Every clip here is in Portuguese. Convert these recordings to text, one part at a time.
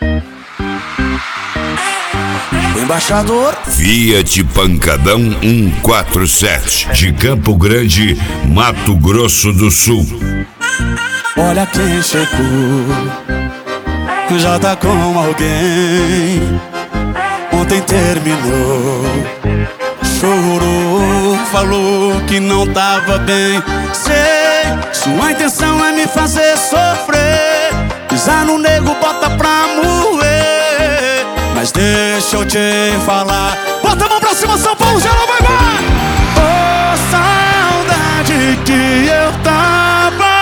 O embaixador Fiat Pancadão 147 de Campo Grande, Mato Grosso do Sul. olha quem chegou, já tá com alguém. Ontem terminou, chorou, falou que não tava bem. Sei, sua intenção é me fazer sofrer, pisar no nego, bota pra moer. Mas deixa eu te falar, bota a mão pra cima, São Paulo, geral, vai, vai! Oh, saudade que eu tava.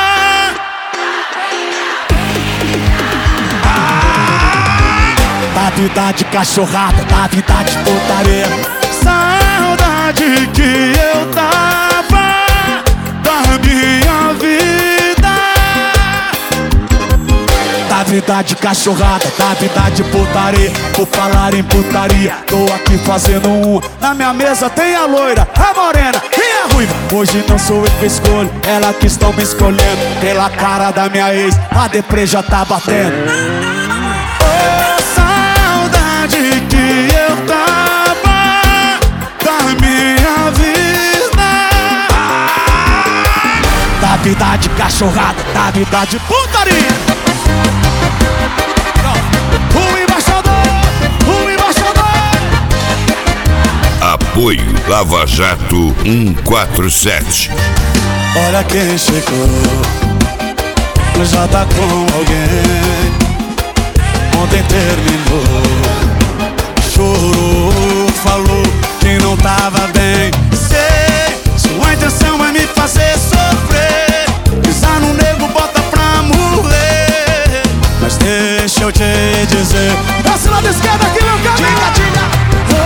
Da vida de cachorrada, da vida de putaria. Saudade que eu tava da minha vida. Da vida de cachorrada, da vida de putaria. Por falar em putaria, tô aqui fazendo um. Na minha mesa tem a loira, a morena e a ruiva. Hoje não sou eu que escolho, ela que estão me escolhendo. Pela cara da minha ex, a deprê já tá batendo. Que eu tava da minha vida. Da vida de cachorrada, da vida de putaria. O embaixador, o embaixador. Apoio Lava Jato 147. Olha quem chegou, já tá com alguém. Ontem terminou, chorou, falou que não tava bem. Sei, sua intenção é me fazer sofrer, pisar no nego, bota pra morrer. Mas deixa eu te dizer, desce lá da esquerda aqui, meu caminho. Diga, diga.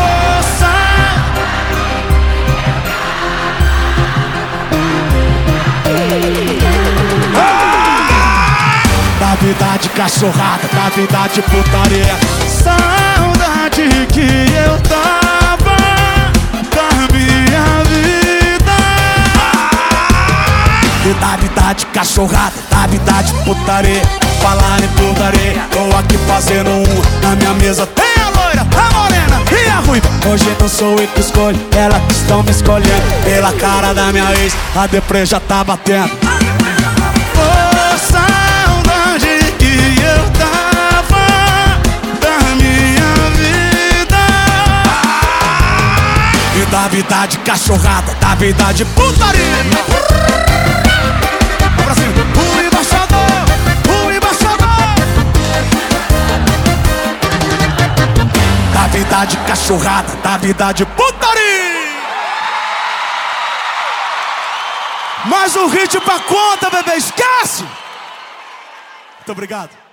Da vida de cachorrada, da vida de putaria. Saudade que eu tava da minha vida. E da vida de cachorrada, da vida de putaria. Falar em putaria, tô aqui fazendo um. Na minha mesa tem a loira, a morena e a ruiva. Hoje não sou eu que escolho, ela que estão me escolhendo. Pela cara da minha ex, a deprê já tá batendo. Oh, saudade que eu tava da minha vida. E da vida de cachorrada, da vida de putaria. Pra cima, o embaixador, o embaixador. Da vida de cachorrada, da vida de putaria. Mais um hit pra conta, bebê, esquece! Muito obrigado.